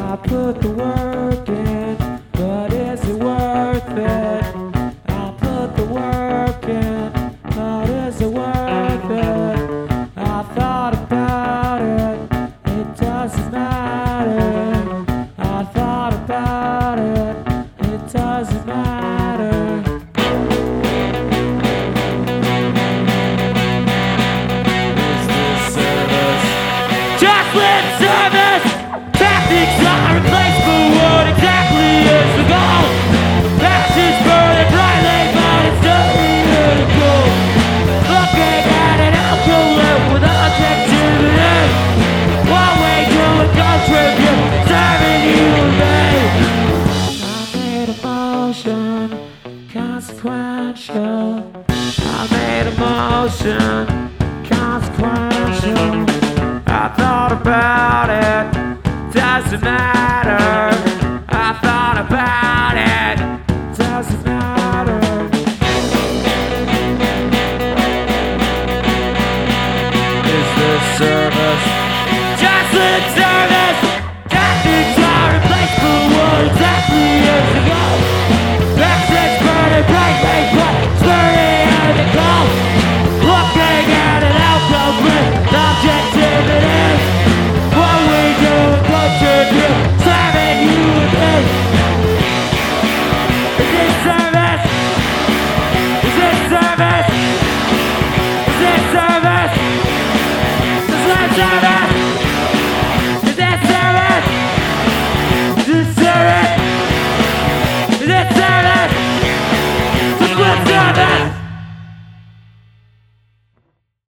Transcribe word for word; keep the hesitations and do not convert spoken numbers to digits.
I put the work in, but is it worth it? I put the work in, but is it worth it? I thought about it, it doesn't matter. I thought about it, it doesn't matter. Is this service? Just lip service! Tactics are replaced for what exactly is the goal. Passions burning brightly, but it's dirty to go. Looking at an outlook with objectivity. What we do and contribute, serving you and me. I made a motion, consequential. I made a motion, consequential. I thought about it, doesn't matter.